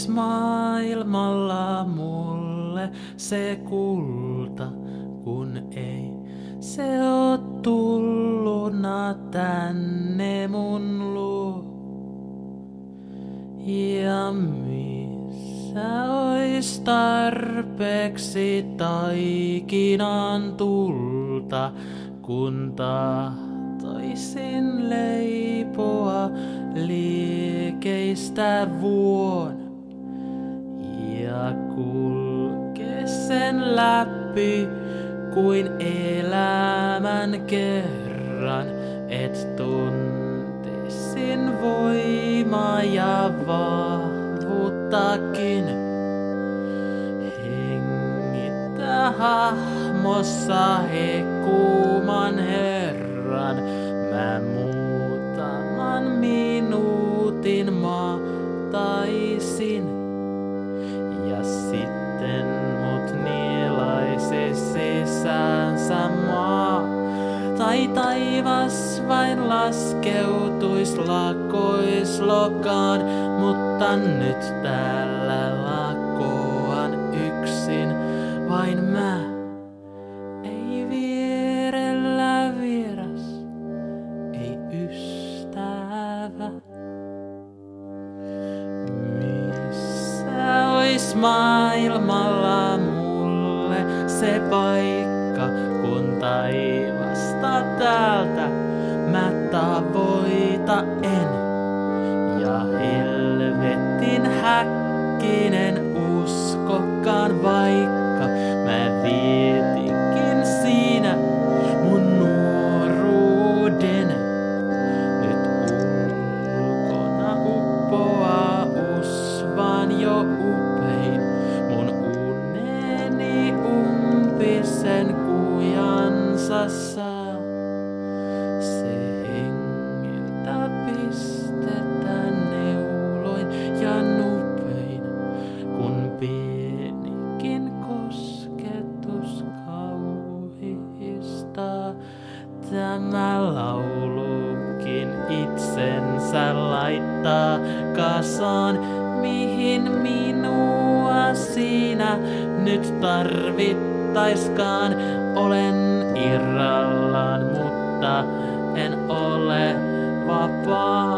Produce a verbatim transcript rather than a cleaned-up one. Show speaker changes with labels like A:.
A: ois maailmalla mulle se kulta, kun ei se oo tulluna tänne mun luo. Ja missä ois tarpeeksi taikinan tulta, kun tahtoisin leipoa liekeistä vuon ja kulke sen läpi kuin elämän kerran, et tuntisin voimaa ja vahvuuttakin. Hengittää hahmossa hekuman Herran, mä muutaman minuutin mahtaisin. Ja sitten mut nielaisi sisäänsä maa, tai taivas vain laskeutuis lakois lokaan, mutta nyt täällä lakoan yksin, vain mä, ei vierellä vieras, ei ystävä. Missä ois maailmalla mulle se paikka, kun taivasta täältä mä tavoita en, ja helvetin häkkinen uskokaan, vaikka mä vietinkin siinä mun nuoruuden. Nyt ulkona uppoaa usvan jo upein mun uneni umpisen kujansa saa. Se hengiltä pistetään neuloin ja nupein, kun pienikin kosketus kauhistaa. Tämä laulukin itsensä laittaa kasaan, mihin minua siinä nyt tarvittaiskaan. Olen irrallaan, mutta en ole vapaa.